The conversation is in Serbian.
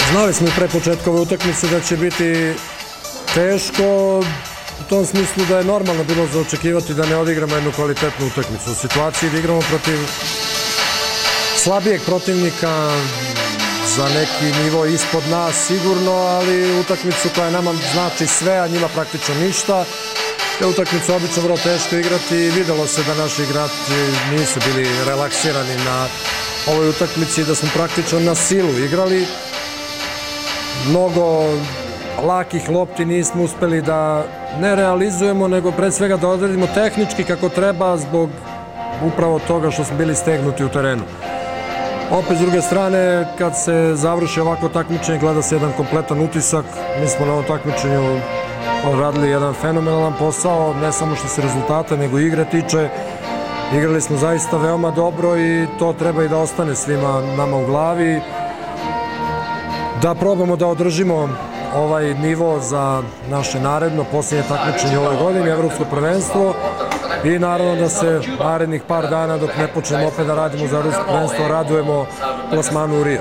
Znali smo pre početka ove utakmice da će biti teško, u tom smislu da je normalno bilo za očekivati da ne odigramo jednu kvalitetnu utakmicu. U situaciji da igramo protiv slabijeg protivnika, za neki nivo ispod nas sigurno, ali utakmicu koja nama znači sve, a njima praktično ništa. Te utakmice obično vrlo teško igrati i videlo se da naši igrači nisu bili relaksirani na ovoj utakmici, da smo praktično na silu igrali. Mnogo lakih lopti nismo uspeli da ne realizujemo, nego pre svega da odredimo tehnički kako treba zbog upravo toga što smo bili stegnuti u terenu. Opet s druge strane, kad se završi ovako takmičenje, gleda se jedan kompletan utisak. Mi smo na ovom takmičenju odradili jedan fenomenalan posao, ne samo što se rezultata, nego igre tiče. Igrali smo zaista veoma dobro i to treba i da ostane svima nama u glavi. Da probamo da održimo ovaj nivo za naše naredno posljednje takmičenje ove godine, evropsko prvenstvo, i naravno da se narednih par dana dok ne počnemo opet da radimo za evropsko prvenstvo radujemo plasmanu u Rio.